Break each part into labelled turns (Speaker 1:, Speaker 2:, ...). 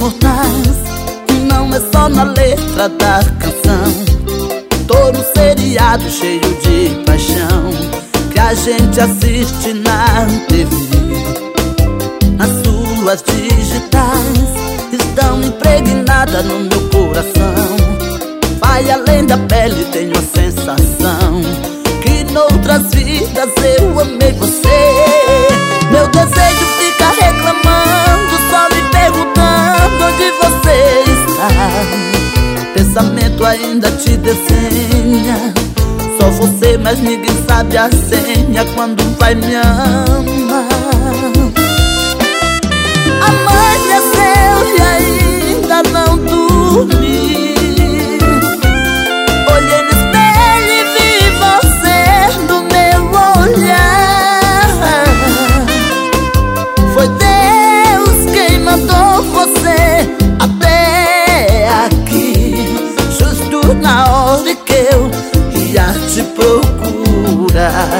Speaker 1: imortais. Não é só na letra da canção, tô no seriado cheio de paixão que a gente assiste na TV. As suas digitais estão impregnadas no meu coração. Vai além da pele, tenho a sensação que noutras vidas eu amei você. Meu desejo fica reclamando, só me perguntando onde você está. Pensamento ainda te desenha, só você, mas ninguém sabe a senha quando vai me amar. Amanheceu e ainda não dormi. Olhei no espelho e vi você no meu olhar. Foi Deus quem mandou você até aqui, justo na hora que eu ia te procurar.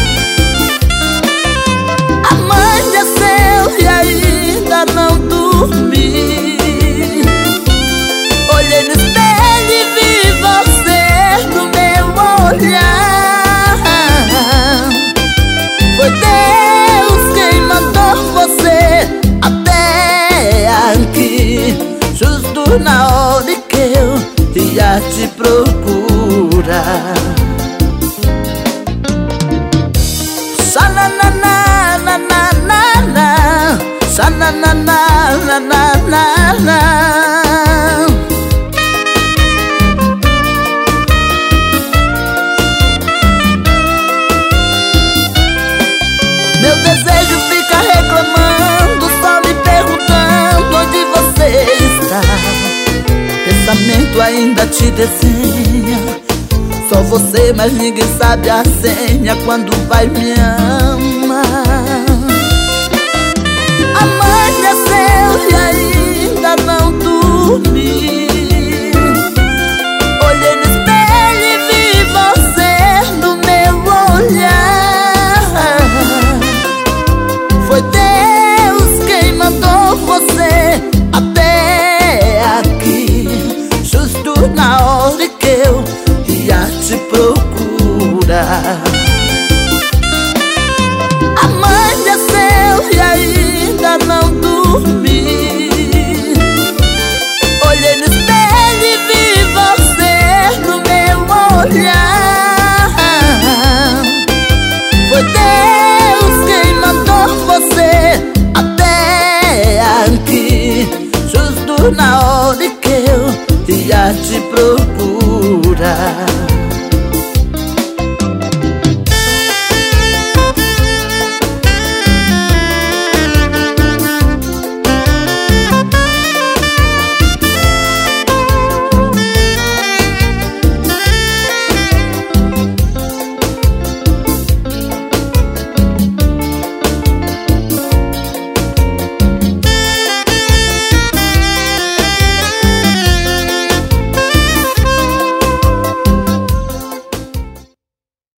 Speaker 1: Amanheceu e ainda não dormi. Olhei no espelho e vi você no meu olhar. Foi Deus quem mandou você até aqui, justo na hora que eu ia te procurar. Meu desejo fica reclamando, só me perguntando onde você está. Pensamento ainda te desenha, só você, mas ninguém sabe a senha quando vai me amar. Amanheceu e ainda não dormi. Olhei no espelho e vi você no meu olhar. Foi Deus quem mandou você até aqui, justo na hora que eu ia te procurar. Amanheceu e ainda não dormi. Olhei no espelho e vi você no meu olhar. Foi Deus quem mandou você até aqui, justo na hora que eu ia te procurar.